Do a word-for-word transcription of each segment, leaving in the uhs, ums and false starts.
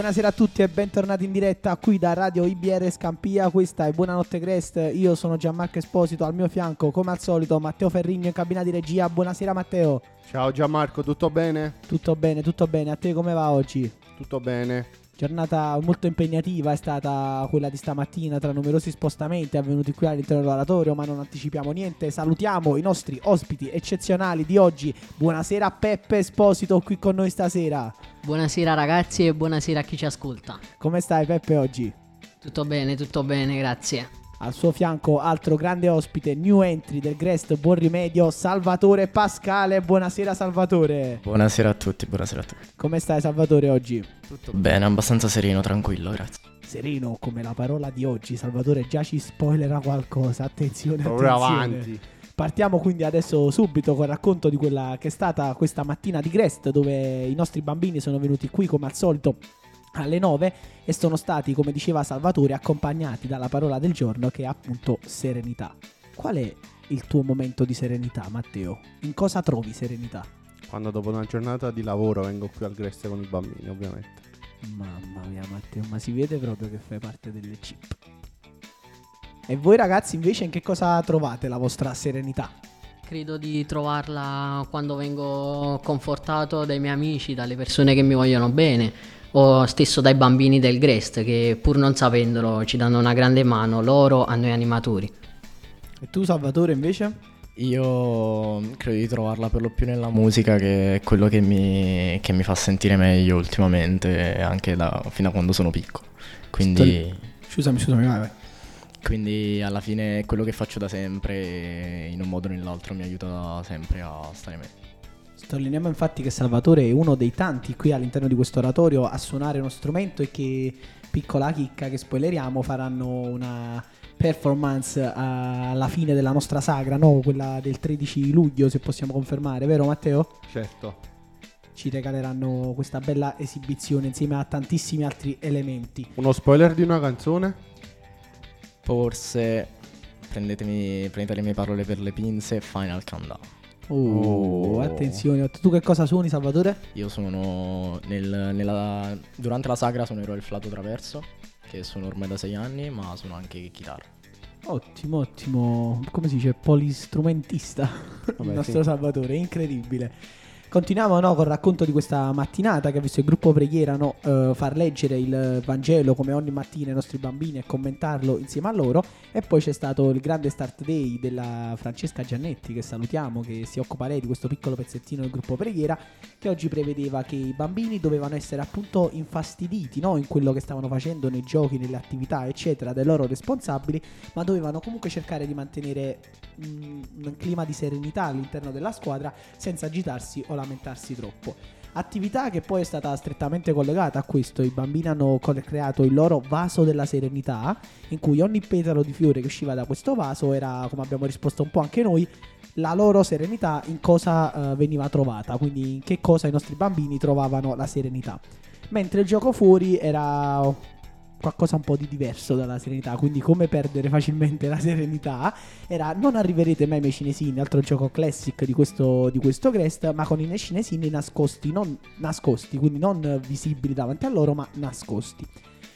Buonasera a tutti e bentornati in diretta qui da Radio I B R Scampia. Questa è Buonanotte Crest. Io sono Gianmarco Esposito, al mio fianco come al solito Matteo Ferrigno in cabina di regia. Buonasera Matteo. Ciao Gianmarco, tutto bene? Tutto bene, tutto bene. A te come va oggi? Tutto bene. Giornata molto impegnativa è stata quella di stamattina, tra numerosi spostamenti avvenuti qui all'interno dell'oratorio, ma non anticipiamo niente. Salutiamo i nostri ospiti eccezionali di oggi. Buonasera Peppe Esposito qui con noi stasera. Buonasera ragazzi e buonasera a chi ci ascolta. Come stai Peppe oggi? Tutto bene, tutto bene, grazie. Al suo fianco altro grande ospite, new entry del Grest Buon Rimedio, Salvatore Pascale. Buonasera Salvatore. Buonasera a tutti, buonasera a tutti. Come stai Salvatore oggi? Tutto bene, abbastanza sereno, tranquillo, grazie. Sereno come la parola di oggi. Salvatore già ci spoilerà qualcosa. Attenzione, Proprio attenzione. avanti. Partiamo quindi adesso subito col racconto di quella che è stata questa mattina di Grest, dove i nostri bambini sono venuti qui come al solito alle nove e sono stati, come diceva Salvatore, accompagnati dalla parola del giorno, che è appunto serenità. Qual è il tuo momento di serenità, Matteo? In cosa trovi serenità? Quando dopo una giornata di lavoro vengo qui al Grest con i bambini, ovviamente. Mamma mia Matteo, ma si vede proprio che fai parte delle chip. E voi ragazzi invece in che cosa trovate la vostra serenità? Credo di trovarla quando vengo confortato dai miei amici, dalle persone che mi vogliono bene, o stesso dai bambini del Grest che pur non sapendolo ci danno una grande mano, loro a noi animatori. E tu Salvatore invece? Io credo di trovarla per lo più nella musica, che è quello che mi, che mi fa sentire meglio ultimamente, anche da, fino a quando sono piccolo. Quindi, Scusami, scusami, vai, vai. quindi alla fine è quello che faccio da sempre e in un modo o nell'altro mi aiuta sempre a stare meglio. Sottolineiamo infatti che Salvatore è uno dei tanti qui all'interno di questo oratorio a suonare uno strumento e che, piccola chicca che spoileriamo, faranno una performance alla fine della nostra sagra, no? Quella del tredici luglio, se possiamo confermare, vero Matteo? Certo. Ci regaleranno questa bella esibizione insieme a tantissimi altri elementi. Uno spoiler di una canzone? Forse prendetemi, prendete le mie parole per le pinze, Final Countdown. Oh, Oh. attenzione. Tu che cosa suoni Salvatore? Io sono nel, nella, durante la sagra suonerò il flauto traverso, che suono ormai da sei anni, ma suono anche chitarra. Ottimo, ottimo. Come si dice? Polistrumentista. Vabbè, Il nostro sì. Salvatore, incredibile. Continuiamo no, col racconto di questa mattinata che ha visto il gruppo preghiera no, eh, far leggere il Vangelo come ogni mattina ai nostri bambini e commentarlo insieme a loro. E poi c'è stato il grande start day della Francesca Giannetti, che salutiamo, che si occupa lei di questo piccolo pezzettino del gruppo preghiera, che oggi prevedeva che i bambini dovevano essere appunto infastiditi no, in quello che stavano facendo, nei giochi, nelle attività eccetera, dai loro responsabili, ma dovevano comunque cercare di mantenere mh, un clima di serenità all'interno della squadra senza agitarsi o lamentarsi troppo. Attività che poi è stata strettamente collegata a questo. I bambini hanno co- creato il loro vaso della serenità, in cui ogni petalo di fiore che usciva da questo vaso era, come abbiamo risposto un po' anche noi, la loro serenità in cosa uh, veniva trovata, quindi in che cosa i nostri bambini trovavano la serenità. Mentre il gioco fuori era qualcosa un po' di diverso dalla serenità, quindi come perdere facilmente la serenità era non arriverete mai ai cinesini, altro gioco classic di questo, di questo Grest, ma con i cinesini nascosti, non nascosti, quindi non visibili davanti a loro, ma nascosti.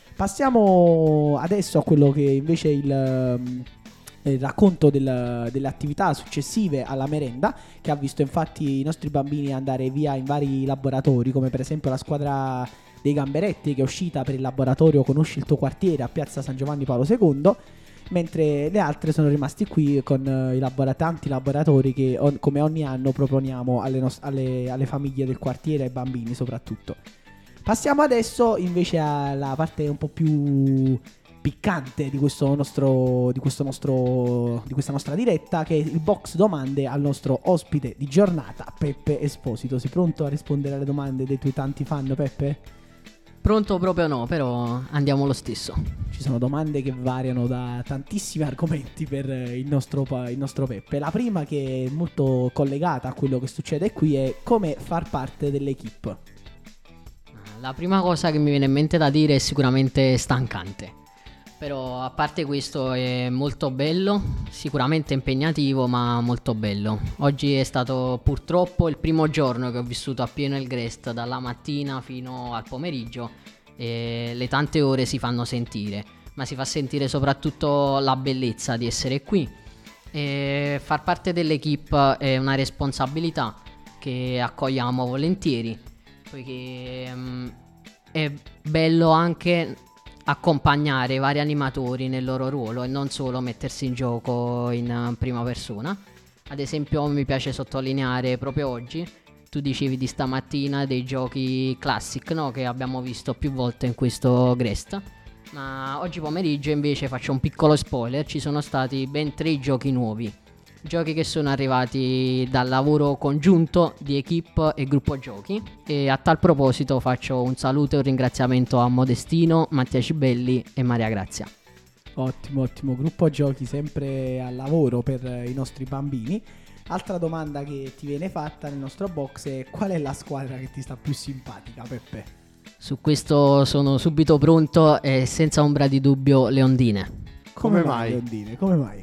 Passiamo adesso a quello che invece è il, il racconto del, delle attività successive alla merenda, che ha visto infatti i nostri bambini andare via in vari laboratori, come per esempio la squadra dei Gamberetti che è uscita per il laboratorio Conosci il tuo quartiere a Piazza San Giovanni Paolo secondo, mentre le altre sono rimasti qui con uh, i labora- tanti laboratori che on- come ogni anno proponiamo alle, nos- alle-, alle famiglie del quartiere e ai bambini soprattutto. Passiamo adesso invece alla parte un po' più piccante di questo nostro di questo nostro di questa nostra diretta, che è il box domande al nostro ospite di giornata Peppe Esposito. Sei pronto a rispondere alle domande dei tuoi tanti fan, Peppe? Pronto proprio no, però andiamo lo stesso. Ci sono domande che variano da tantissimi argomenti per il nostro, il nostro Peppe. La prima, che è molto collegata a quello che succede qui, è come far parte dell'equipe. La prima cosa che mi viene in mente da dire è sicuramente stancante. Però a parte questo è molto bello, sicuramente impegnativo ma molto bello. Oggi è stato purtroppo il primo giorno che ho vissuto appieno il Grest, dalla mattina fino al pomeriggio, e le tante ore si fanno sentire, ma si fa sentire soprattutto la bellezza di essere qui. E far parte dell'equipe è una responsabilità che accogliamo volentieri, poiché um, è bello anche accompagnare i vari animatori nel loro ruolo e non solo mettersi in gioco in prima persona. Ad esempio mi piace sottolineare proprio oggi, tu dicevi di stamattina dei giochi classic, no? Che abbiamo visto più volte in questo Grest, ma oggi pomeriggio invece faccio un piccolo spoiler, ci sono stati ben tre giochi nuovi, giochi che sono arrivati dal lavoro congiunto di equipe e gruppo giochi, e a tal proposito faccio un saluto e un ringraziamento a Modestino, Mattia Cibelli e Maria Grazia. Ottimo, ottimo, gruppo giochi sempre al lavoro per i nostri bambini. Altra domanda che ti viene fatta nel nostro box è: qual è la squadra che ti sta più simpatica, Peppe? Su questo sono subito pronto e senza ombra di dubbio Leondine. Come, Come mai? Leondine? Come mai?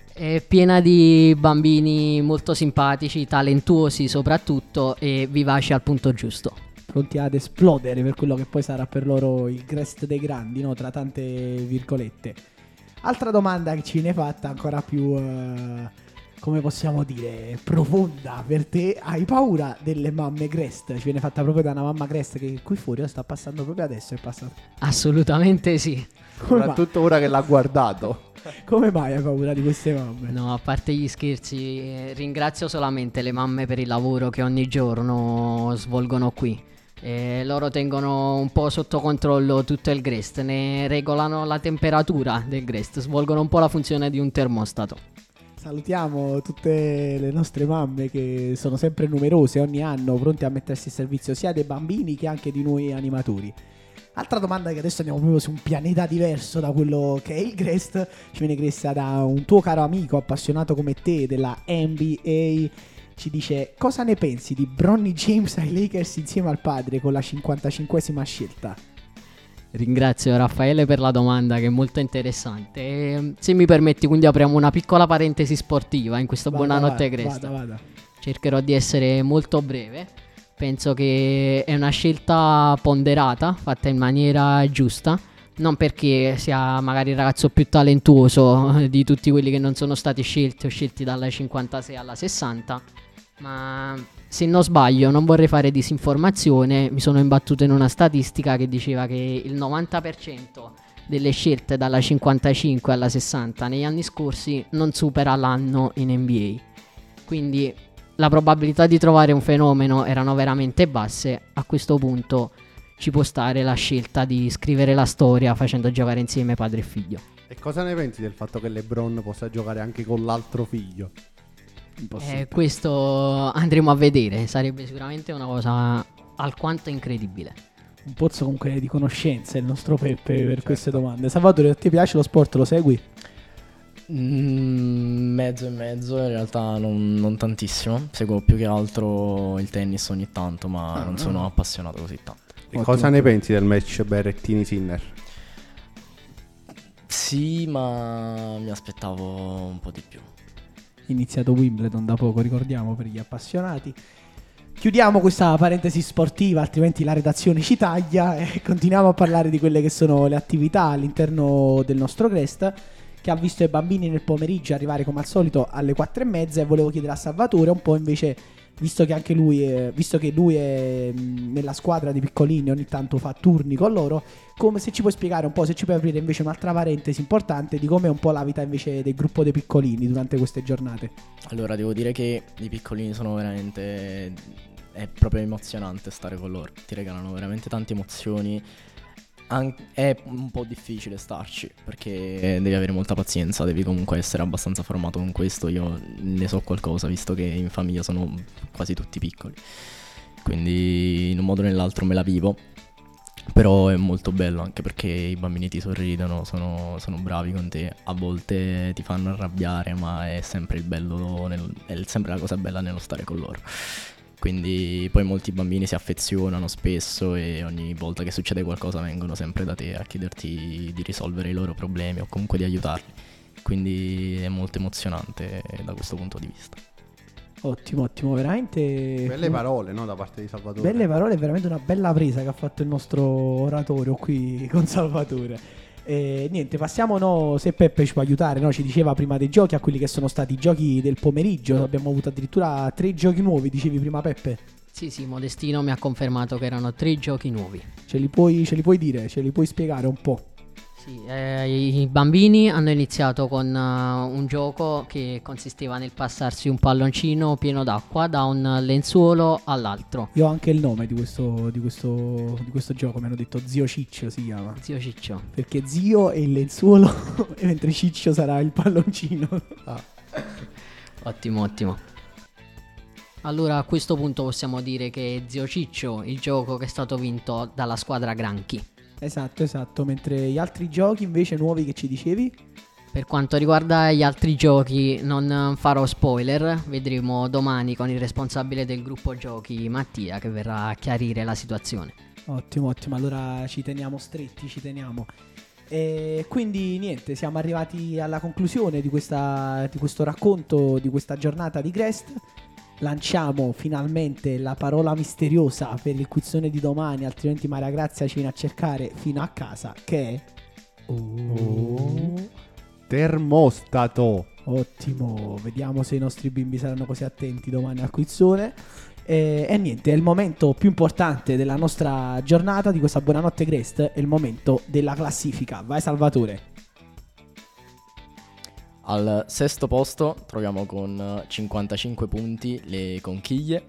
È piena di bambini molto simpatici, talentuosi soprattutto e vivaci al punto giusto. Pronti ad esplodere per quello che poi sarà per loro il Grest dei grandi, no? Tra tante virgolette. Altra domanda che ci viene fatta ancora più, uh, come possiamo dire, profonda per te: hai paura delle mamme Grest? Ci viene fatta proprio da una mamma Grest che qui fuori sta passando proprio adesso, è passato. Assolutamente sì. Come soprattutto ora che l'ha guardato. Come mai hai paura di queste mamme? No, a parte gli scherzi, eh, ringrazio solamente le mamme per il lavoro che ogni giorno svolgono qui. E loro tengono un po' sotto controllo tutto il Grest, ne regolano la temperatura del Grest, svolgono un po' la funzione di un termostato. Salutiamo tutte le nostre mamme che sono sempre numerose ogni anno, pronte a mettersi a servizio sia dei bambini che anche di noi animatori. Altra domanda, che adesso andiamo proprio su un pianeta diverso da quello che è il Grest, ci viene chiesta da un tuo caro amico appassionato come te della N B A. Ci dice: cosa ne pensi di Bronny James ai Lakers insieme al padre con la cinquantacinquesima scelta? Ringrazio Raffaele per la domanda, che è molto interessante. E, se mi permetti, quindi apriamo una piccola parentesi sportiva in questo vada, Buonanotte vada, Grest. vada, vada. Cercherò di essere molto breve. Penso che è una scelta ponderata, fatta in maniera giusta, non perché sia magari il ragazzo più talentuoso di tutti quelli che non sono stati scelti o scelti dalla cinquantasei alla sessanta, ma se non sbaglio, non vorrei fare disinformazione, mi sono imbattuto in una statistica che diceva che il novanta per cento delle scelte dalla cinquantacinque alla sessanta negli anni scorsi non supera l'anno in N B A. Quindi la probabilità di trovare un fenomeno erano veramente basse. A questo punto ci può stare la scelta di scrivere la storia facendo giocare insieme padre e figlio. E cosa ne pensi del fatto che LeBron possa giocare anche con l'altro figlio? Eh, questo andremo a vedere, sarebbe sicuramente una cosa alquanto incredibile. Un pozzo comunque di conoscenze il nostro Peppe per certo. Queste domande. Salvatore, a te piace lo sport? Lo segui? Mm, mezzo e mezzo, in realtà non, non tantissimo. Seguo più che altro il tennis ogni tanto, ma ah, non sono ah. appassionato così tanto. E Ottimo. Cosa ne pensi del match Berrettini-Sinner? Sì, ma mi aspettavo un po' di più. Iniziato Wimbledon da poco, ricordiamo, per gli appassionati. Chiudiamo questa parentesi sportiva, altrimenti la redazione ci taglia, e continuiamo a parlare di quelle che sono le attività all'interno del nostro Grest, che ha visto i bambini nel pomeriggio arrivare come al solito alle quattro e mezza. E volevo chiedere a Salvatore un po' invece, visto che anche lui è, visto che lui è mh, nella squadra di piccolini, ogni tanto fa turni con loro, come se ci puoi spiegare un po', se ci puoi aprire invece un'altra parentesi importante di come è un po' la vita invece del gruppo dei piccolini durante queste giornate. Allora, devo dire che i piccolini sono veramente, è proprio emozionante stare con loro, ti regalano veramente tante emozioni. An- è un po' difficile starci perché devi avere molta pazienza, devi comunque essere abbastanza formato con questo. Io ne so qualcosa, visto che in famiglia sono quasi tutti piccoli, quindi in un modo o nell'altro me la vivo. Però è molto bello anche perché i bambini ti sorridono, sono, sono bravi con te, a volte ti fanno arrabbiare, ma è sempre il bello nel, è sempre la cosa bella nello stare con loro. Quindi poi molti bambini si affezionano spesso e ogni volta che succede qualcosa vengono sempre da te a chiederti di risolvere i loro problemi o comunque di aiutarli. Quindi è molto emozionante da questo punto di vista. Ottimo, ottimo, veramente. Belle parole, no, da parte di Salvatore. Belle parole, veramente una bella presa che ha fatto il nostro oratorio qui con Salvatore. E niente, passiamo, no, se Peppe ci può aiutare, no, ci diceva prima dei giochi a quelli che sono stati i giochi del pomeriggio. Abbiamo avuto addirittura tre giochi nuovi, dicevi prima Peppe. Sì, sì, Modestino mi ha confermato che erano tre giochi nuovi. Ce li puoi, ce li puoi dire, ce li puoi spiegare un po'? Sì, eh, i bambini hanno iniziato con uh, un gioco che consisteva nel passarsi un palloncino pieno d'acqua da un lenzuolo all'altro. Io ho anche il nome di questo, di questo, di questo gioco, mi hanno detto Zio Ciccio si chiama. Zio Ciccio. Perché Zio è il lenzuolo e mentre Ciccio sarà il palloncino. Ah. Ottimo, ottimo. Allora a questo punto possiamo dire che è Zio Ciccio il gioco che è stato vinto dalla squadra Granchi. Esatto, esatto, mentre gli altri giochi invece nuovi che ci dicevi? Per quanto riguarda gli altri giochi non farò spoiler, vedremo domani con il responsabile del gruppo giochi Mattia che verrà a chiarire la situazione. Ottimo, ottimo, allora ci teniamo stretti, ci teniamo. E quindi niente, siamo arrivati alla conclusione di, questa, di questo racconto, di questa giornata di Grest. Lanciamo finalmente la parola misteriosa per il quizzone di domani, altrimenti Maria Grazia ci viene a cercare fino a casa, che è... Oh. Termostato. Ottimo, vediamo se i nostri bimbi saranno così attenti domani al quizzone. E, e niente, è il momento più importante della nostra giornata, di questa Buonanotte Grest, è il momento della classifica. Vai Salvatore. Al sesto posto troviamo con cinquantacinque punti le conchiglie.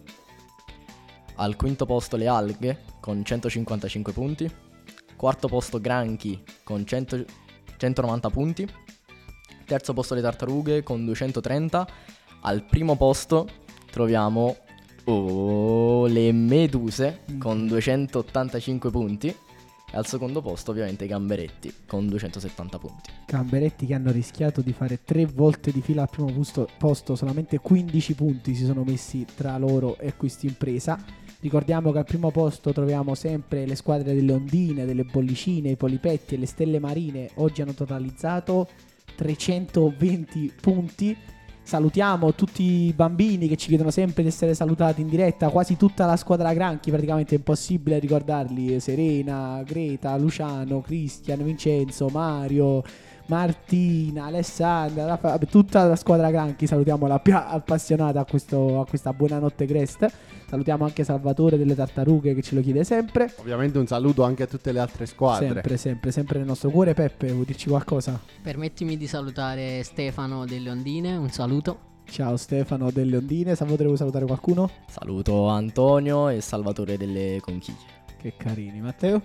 Al quinto posto le alghe con centocinquantacinque punti. Quarto posto granchi con cento, centonovanta punti. Terzo posto le tartarughe con duecentotrenta. Al primo posto troviamo oh, le meduse con duecentottantacinque punti. E al secondo posto ovviamente i gamberetti con duecentosettanta punti. Gamberetti che hanno rischiato di fare tre volte di fila al primo posto, posto, solamente quindici punti si sono messi tra loro e questa impresa. Ricordiamo che al primo posto troviamo sempre le squadre delle ondine, delle bollicine, i polipetti e le stelle marine. Oggi hanno totalizzato trecentoventi punti. Salutiamo tutti i bambini che ci chiedono sempre di essere salutati in diretta, quasi tutta la squadra Granchi, praticamente è impossibile ricordarli: Serena, Greta, Luciano, Cristian, Vincenzo, Mario, Martina, Alessandra, Raffa- tutta la squadra Granchi. Salutiamo la più appassionata a, questo, a questa Buonanotte Grest. Salutiamo anche Salvatore delle Tartarughe che ce lo chiede sempre. Ovviamente un saluto anche a tutte le altre squadre. Sempre, sempre, sempre nel nostro cuore. Peppe, vuoi dirci qualcosa? Permettimi di salutare Stefano delle Ondine, un saluto. Ciao Stefano delle Ondine. Salvatore, vuoi salutare qualcuno? Saluto Antonio e Salvatore delle conchiglie. Che carini. Matteo?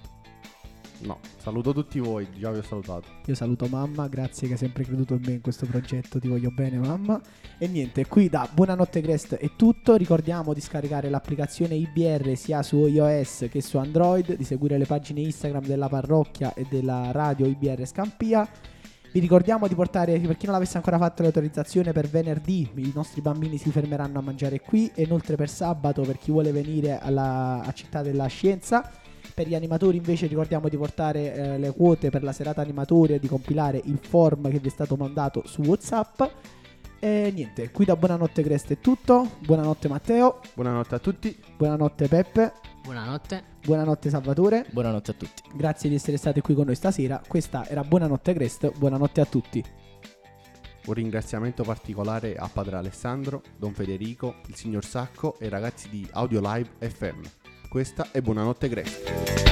No, saluto tutti voi, già vi ho salutato. Io saluto mamma, grazie che hai sempre creduto in me in questo progetto, ti voglio bene mamma. E niente, qui da Buonanotte Grest è tutto. Ricordiamo di scaricare l'applicazione I B R sia su iOS che su Android, di seguire le pagine Instagram della parrocchia e della radio I B R Scampia. Vi ricordiamo di portare, per chi non l'avesse ancora fatto, l'autorizzazione per venerdì. I nostri bambini si fermeranno a mangiare qui, e inoltre per sabato per chi vuole venire alla a Città della Scienza. Per gli animatori invece ricordiamo di portare eh, le quote per la serata animatori e di compilare il form che vi è stato mandato su WhatsApp. E niente, qui da Buonanotte Grest è tutto. Buonanotte Matteo. Buonanotte a tutti. Buonanotte Peppe. Buonanotte. Buonanotte Salvatore. Buonanotte a tutti. Grazie di essere stati qui con noi stasera. Questa era Buonanotte Grest. Buonanotte a tutti. Un ringraziamento particolare a padre Alessandro, don Federico, il signor Sacco e i ragazzi di Audio Live F M. Questa è Buonanotte Grest.